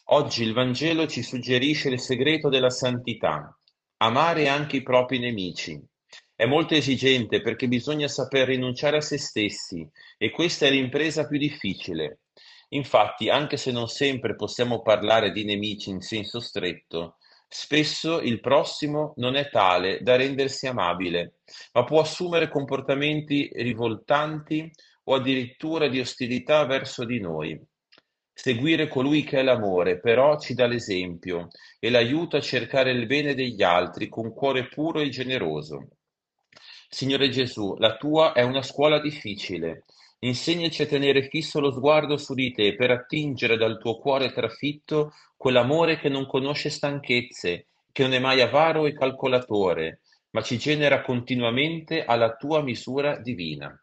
Oggi il Vangelo ci suggerisce il segreto della santità, amare anche i propri nemici. È molto esigente perché bisogna saper rinunciare a se stessi e questa è l'impresa più difficile. Infatti, anche se non sempre possiamo parlare di nemici in senso stretto, spesso il prossimo non è tale da rendersi amabile, ma può assumere comportamenti rivoltanti o addirittura di ostilità verso di noi. Seguire colui che è l'amore, però, ci dà l'esempio e l'aiuta a cercare il bene degli altri con cuore puro e generoso. Signore Gesù, la tua è una scuola difficile. Insegnaci a tenere fisso lo sguardo su di te per attingere dal tuo cuore trafitto quell'amore che non conosce stanchezze, che non è mai avaro e calcolatore, ma ci genera continuamente alla tua misura divina.